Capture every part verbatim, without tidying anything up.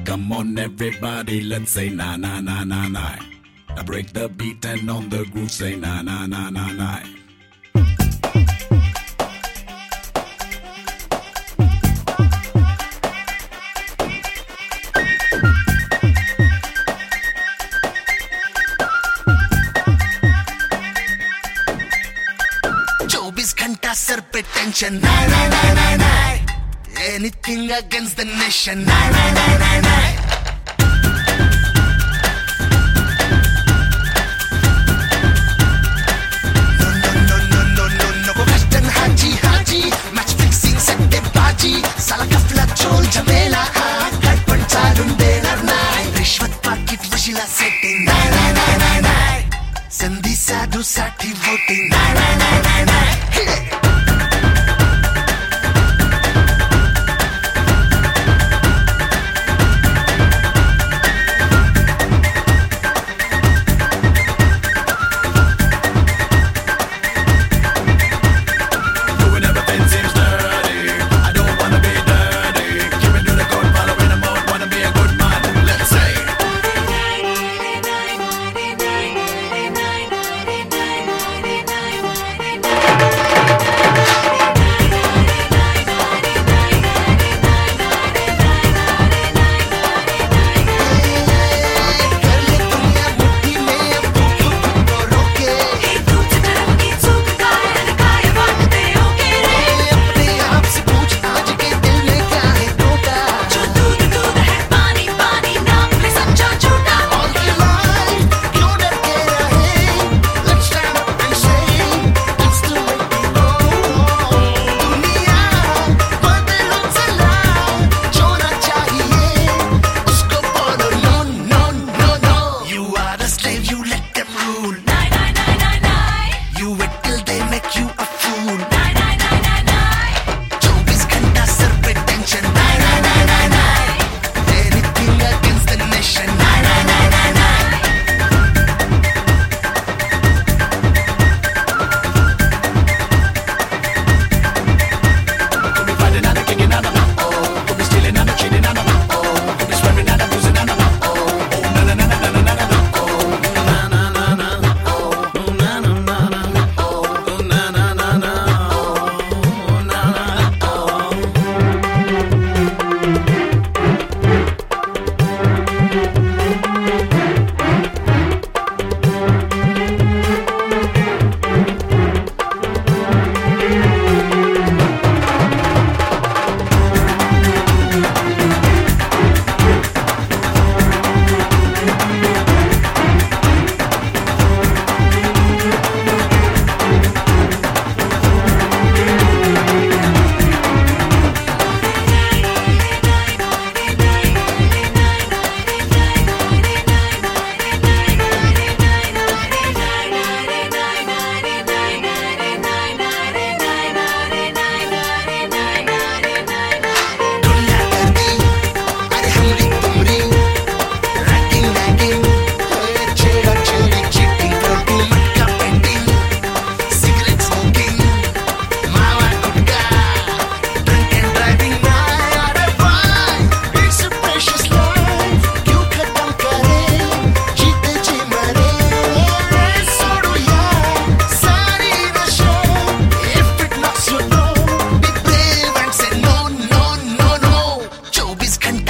Come on everybody, let's say na na na na na. I break the beat and on the groove say na na na na na. चौबीस घंटा sir पे tension, नाय नाय नाय नाय नाय, anything against the nation, नाय नाय नाय नाय नाय. No no no no no no no, Western हाजी हाजी, match fixing सट्टेबाजी, साला कफला चोल झमेला, काय पण चालून देणार नाही. रिश्वत पाकिट वशिला सेटिंग, नाय नाय नाय नाय नाय, संधी साधू साठी वोटिंग, नाय नाय नाय नाय नाय.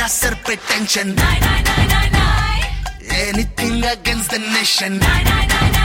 Tension, nine nine nine nine nine, anything against the nation, nine nine nine nine.